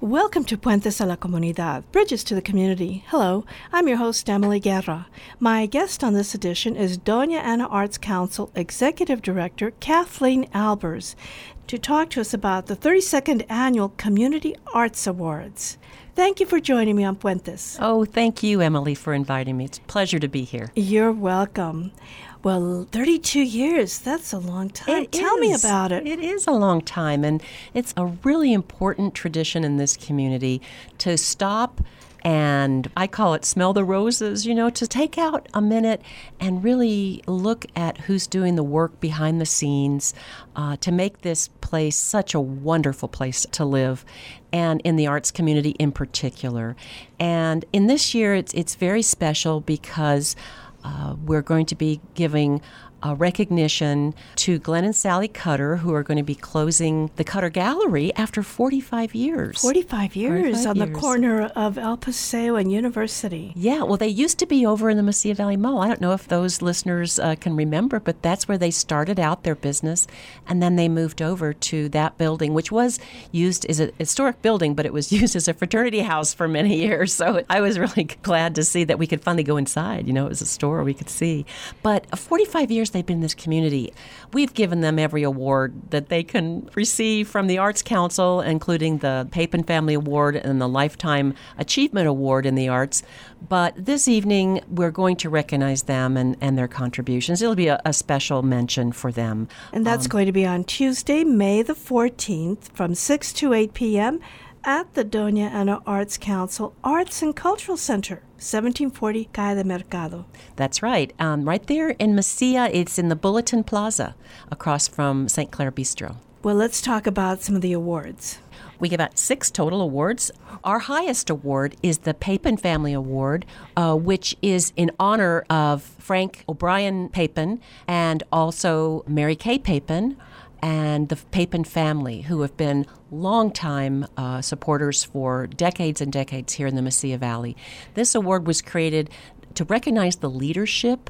Welcome to Puentes a la Comunidad, Bridges to the Community. Hello, I'm your host, Emily Guerra. My guest on this edition is Doña Ana Arts Council Executive Director Kathleen Albers to talk to us about the 32nd Annual Community Arts Awards. Thank you for joining me on Puentes. Oh, thank you, Emily, for inviting me. It's a pleasure to be here. You're welcome. Well, 32 years, that's a long time. Tell me about it. It is a long time, and it's a really important tradition in this community to stop and I call it smell the roses, to take out a minute and really look at who's doing the work behind the scenes to make this place such a wonderful place to live, and in the arts community in particular. And in this year, it's very special because we're going to be giving a recognition to Glenn and Sally Cutter, who are going to be closing the Cutter Gallery after 45 years. 45 years on the corner of El Paseo and University. Yeah, well, they used to be over in the Mesilla Valley Mall. I don't know if those listeners can remember, but that's where they started out their business, and then they moved over to that building, which was used as a historic building, but it was used as a fraternity house for many years. So I was really glad to see that we could finally go inside. It was a store we could see. But 45 years they've been in this community. We've given them every award that they can receive from the Arts Council, including the Papin Family Award and the Lifetime Achievement Award in the Arts. But this evening, we're going to recognize them and their contributions. It'll be a special mention for them. And that's going to be on Tuesday, May the 14th from 6 to 8 p.m. at the Doña Ana Arts Council Arts and Cultural Center, 1740 Calle de Mercado. That's right. Right there in Mesilla, it's in the Bulletin Plaza across from St. Clair Bistro. Well, let's talk about some of the awards. We give out 6 total awards. Our highest award is the Papin Family Award, which is in honor of Frank O'Brien Papin and also Mary Kay Papin and the Papin family, who have been longtime supporters for decades and decades here in the Mesilla Valley. This award was created to recognize the leadership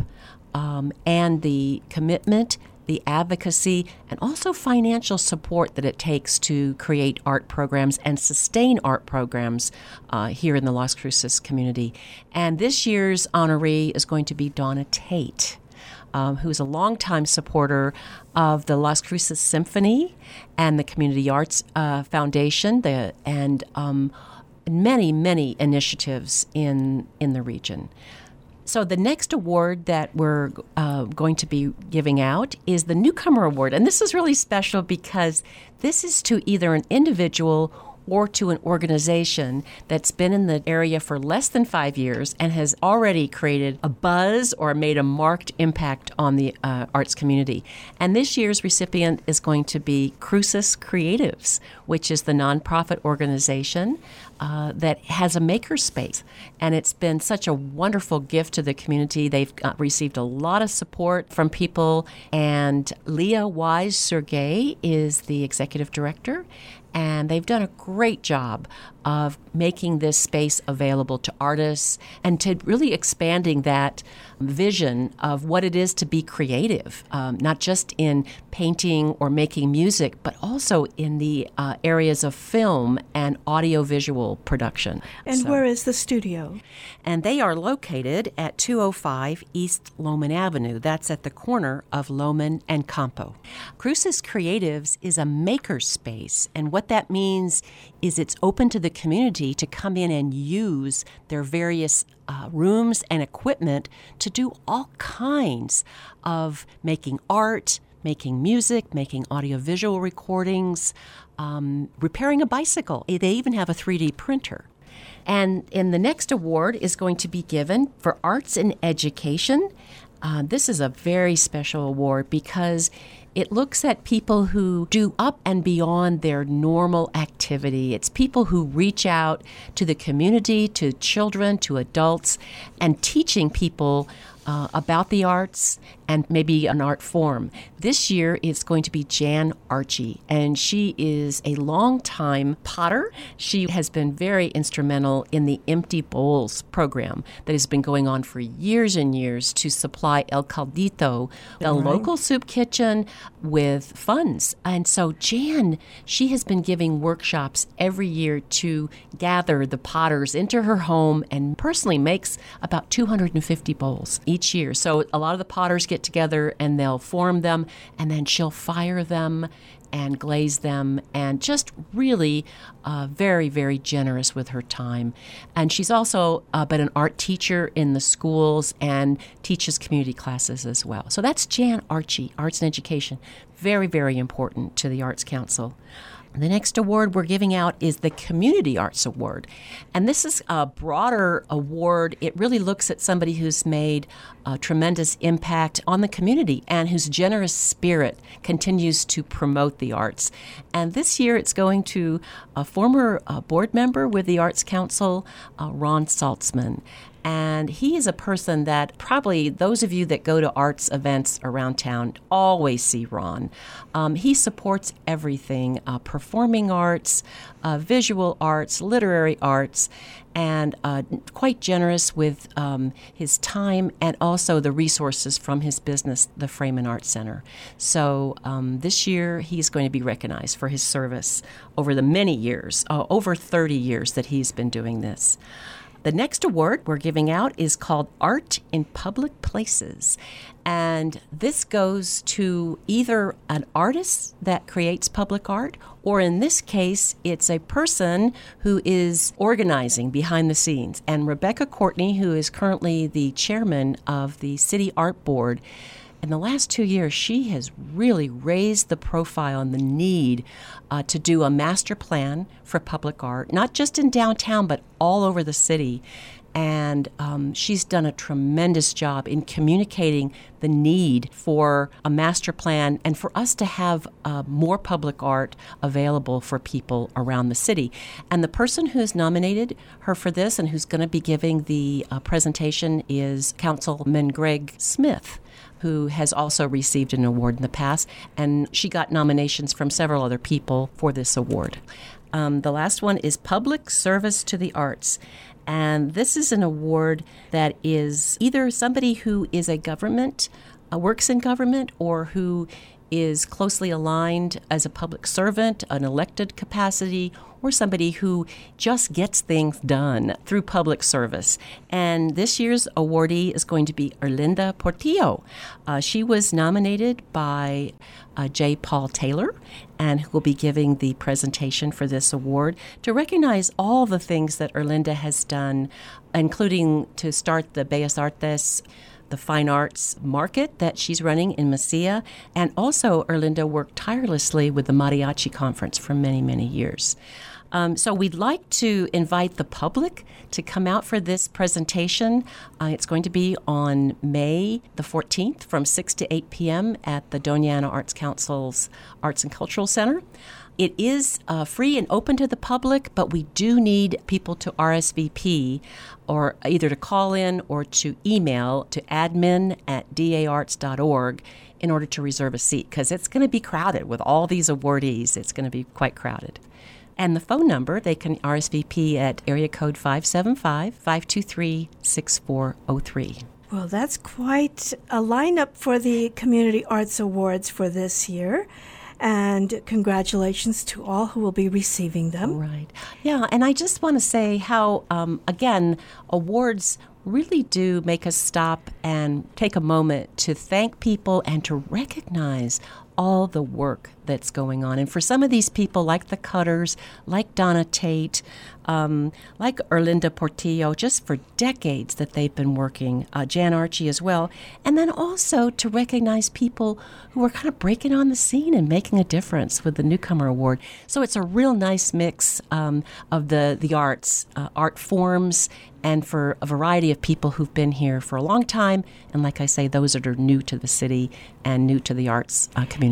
and the commitment, the advocacy, and also financial support that it takes to create art programs and sustain art programs here in the Las Cruces community. And this year's honoree is going to be Donna Tate, who's a longtime supporter of the Las Cruces Symphony and the Community Arts Foundation, and many, many initiatives in the region. So the next award that we're going to be giving out is the Newcomer Award. And this is really special because this is to either an individual or to an organization that's been in the area for less than 5 years and has already created a buzz or made a marked impact on the arts community. And this year's recipient is going to be Cruces Creatives, which is the nonprofit organization that has a makerspace. And it's been such a wonderful gift to the community. They've received a lot of support from people. And Leah Wise-Sergey is the executive director. And they've done a great job of making this space available to artists and to really expanding that vision of what it is to be creative, not just in painting or making music, but also in the areas of film and audiovisual production. And where is the studio? And they are located at 205 East Loman Avenue. That's at the corner of Loman and Campo. Cruces Creatives is a maker space, and what that means is it's open to the community to come in and use their various rooms and equipment to do all kinds of making art, making music, making audiovisual recordings, repairing a bicycle. They even have a 3D printer. And the next award is going to be given for arts and education. This is a very special award because it looks at people who do up and beyond their normal activity. It's people who reach out to the community, to children, to adults, and teaching people about the arts and maybe an art form. This year it's going to be Jan Archie, and she is a longtime potter. She has been very instrumental in the Empty Bowls program that has been going on for years and years to supply El Caldito, a local soup kitchen, with funds. And so Jan, she has been giving workshops every year to gather the potters into her home and personally makes about 250 bowls each year. So a lot of the potters get together and they'll form them, and then she'll fire them and glaze them, and just really very, very generous with her time. And she's also been an art teacher in the schools and teaches community classes as well. So that's Jan Archie, Arts and Education. Very, very important to the Arts Council. The next award we're giving out is the Community Arts Award. And this is a broader award. It really looks at somebody who's made a tremendous impact on the community and whose generous spirit continues to promote the arts. And this year it's going to a former board member with the Arts Council, Ron Saltzman. And he is a person that probably those of you that go to arts events around town always see Ron. He supports everything, performing arts, visual arts, literary arts, and quite generous with his time and also the resources from his business, the Freeman Arts Center. So this year he's going to be recognized for his service over the many years, over 30 years that he's been doing this. The next award we're giving out is called Art in Public Places. And this goes to either an artist that creates public art, or in this case, it's a person who is organizing behind the scenes. And Rebecca Courtney, who is currently the chairman of the City Art Board, in the last 2 years, she has really raised the profile and the need to do a master plan for public art, not just in downtown, but all over the city. And she's done a tremendous job in communicating the need for a master plan and for us to have more public art available for people around the city. And the person who's nominated her for this and who's going to be giving the presentation is Councilman Greg Smith, who has also received an award in the past, and she got nominations from several other people for this award. The last one is Public Service to the Arts. And this is an award that is either somebody who is a government, works in government, or who is closely aligned as a public servant, an elected capacity, or somebody who just gets things done through public service. And this year's awardee is going to be Erlinda Portillo. She was nominated by J. Paul Taylor, and who will be giving the presentation for this award to recognize all the things that Erlinda has done, including to start the Bellas Artes, the fine arts market that she's running in Mesilla. And also, Erlinda worked tirelessly with the Mariachi Conference for many, many years. So we'd like to invite the public to come out for this presentation. It's going to be on May the 14th from 6 to 8 p.m. at the Doña Ana Arts Council's Arts and Cultural Center. It is free and open to the public, but we do need people to RSVP, or either to call in or to email to admin@daarts.org in order to reserve a seat, because it's going to be crowded with all these awardees. It's going to be quite crowded. And the phone number, they can RSVP at area code 575-523-6403. Well, that's quite a lineup for the Community Arts Awards for this year. And congratulations to all who will be receiving them. Right. Yeah, and I just want to say how, again, awards really do make us stop and take a moment to thank people and to recognize all the work that's going on. And for some of these people, like the Cutters, like Donna Tate, like Erlinda Portillo, just for decades that they've been working, Jan Archie as well, and then also to recognize people who are kind of breaking on the scene and making a difference with the Newcomer Award. So it's a real nice mix of the arts, art forms, and for a variety of people who've been here for a long time, and like I say, those that are new to the city and new to the arts community.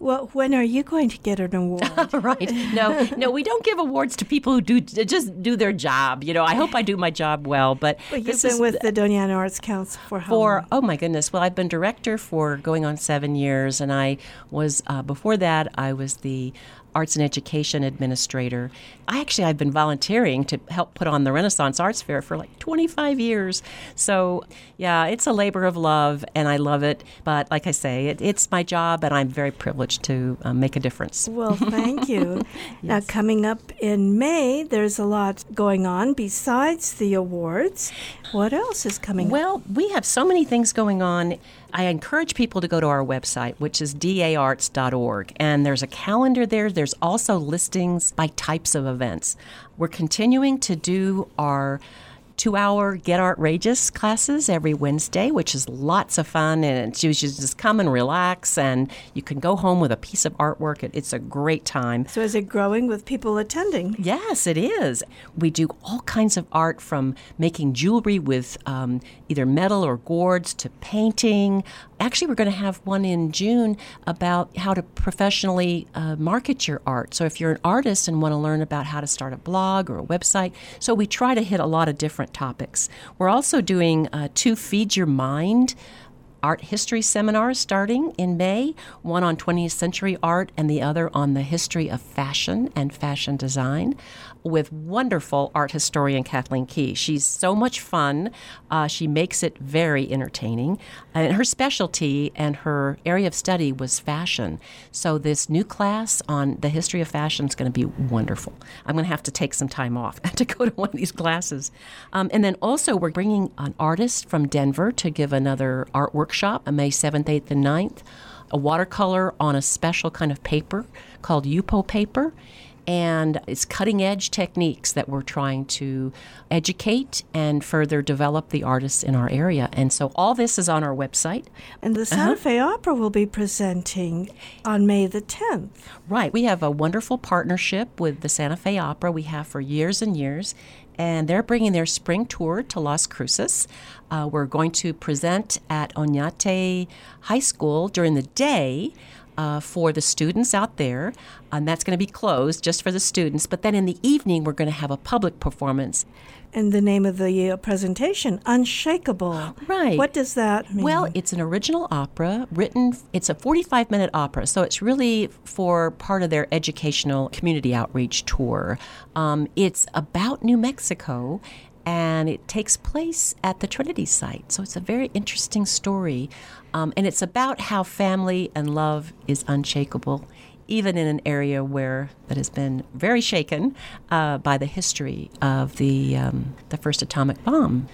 Well, when are you going to get an award? Right. No, we don't give awards to people who just do their job. I hope I do my job well, but you've been with the Doña Ana Arts Council for how long? Oh my goodness. Well, I've been director for going on 7 years, and I was, before that, I was the Arts and Education Administrator. I've been volunteering to help put on the Renaissance Arts Fair for like 25 years. So, yeah, it's a labor of love, and I love it. But like I say, it's my job, and I'm very privileged to make a difference. Well, thank you. Yes. Now, coming up in May, there's a lot going on besides the awards. What else is coming up? Well, we have so many things going on. I encourage people to go to our website, which is daarts.org, and there's a calendar there. There's also listings by types of events. We're continuing to do our 2-hour Get Artrageous classes every Wednesday, which is lots of fun, and you should just come and relax, and you can go home with a piece of artwork. It's a great time. So is it growing with people attending? Yes, it is. We do all kinds of art, from making jewelry with either metal or gourds to painting. Actually, we're going to have one in June about how to professionally market your art. So if you're an artist and want to learn about how to start a blog or a website, so we try to hit a lot of different topics. We're also doing 2 Feed Your Mind art history seminars starting in May, one on 20th century art and the other on the history of fashion and fashion design, with wonderful art historian Kathleen Key. She's so much fun. She makes it very entertaining. And her specialty and her area of study was fashion. So this new class on the history of fashion is going to be wonderful. I'm going to have to take some time off to go to one of these classes. And then also we're bringing an artist from Denver to give another art workshop on May 7th, 8th, and 9th, a watercolor on a special kind of paper called Yupo paper. And it's cutting-edge techniques that we're trying to educate and further develop the artists in our area. And so all this is on our website. And the Santa Fe Opera will be presenting on May the 10th. Right. We have a wonderful partnership with the Santa Fe Opera. We have for years and years. And they're bringing their spring tour to Las Cruces. We're going to present at Oñate High School during the day for the students out there, and that's going to be closed just for the students. But then in the evening, we're going to have a public performance. And the name of the presentation, Unshakable. Right. What does that mean? Well, it's an original opera written, it's a 45-minute opera, so it's really for part of their educational community outreach tour. It's about New Mexico, and it takes place at the Trinity site. So it's a very interesting story. And it's about how family and love is unshakable, even in an area that has been very shaken by the history of the first atomic bomb.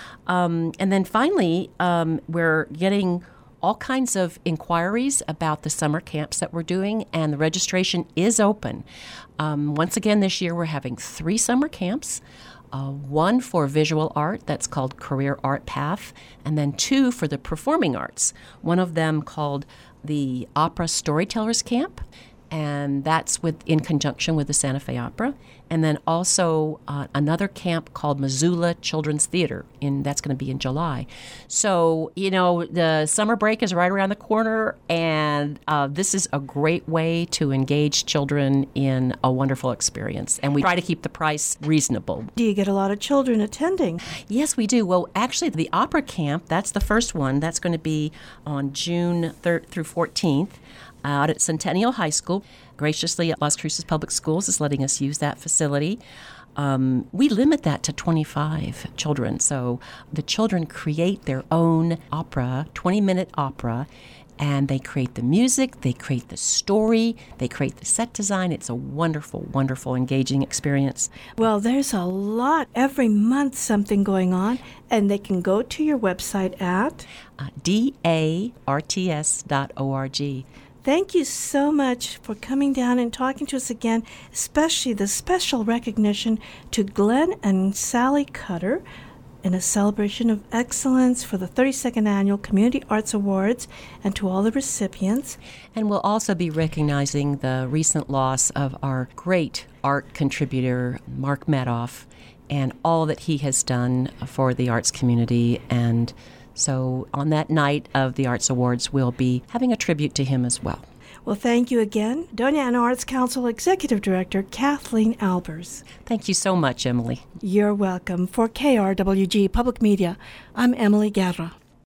And then finally, we're getting all kinds of inquiries about the summer camps that we're doing, and the registration is open. Once again, this year we're having 3 summer camps. One for visual art, that's called Career Art Path, and then 2 for the performing arts. One of them called the Opera Storytellers Camp, and that's in conjunction with the Santa Fe Opera. And then also another camp called Missoula Children's Theater, and that's going to be in July. So, the summer break is right around the corner, and this is a great way to engage children in a wonderful experience. And we try to keep the price reasonable. Do you get a lot of children attending? Yes, we do. Well, actually, the opera camp, that's the first one. That's going to be on June 3rd through 14th. Out at Centennial High School. Graciously, Las Cruces Public Schools is letting us use that facility. We limit that to 25 children. So the children create their own opera, 20-minute opera, and they create the music, they create the story, they create the set design. It's a wonderful, wonderful, engaging experience. Well, there's a lot. Every month something going on, and they can go to your website at daarts.org. Thank you so much for coming down and talking to us again, especially the special recognition to Glenn and Sally Cutter in a celebration of excellence for the 32nd Annual Community Arts Awards, and to all the recipients. And we'll also be recognizing the recent loss of our great art contributor, Mark Madoff, and all that he has done for the arts community. And so on that night of the Arts Awards, we'll be having a tribute to him as well. Well, thank you again, Doña Ana Arts Council Executive Director Kathleen Albers. Thank you so much, Emily. You're welcome. For KRWG Public Media, I'm Emily Guerra.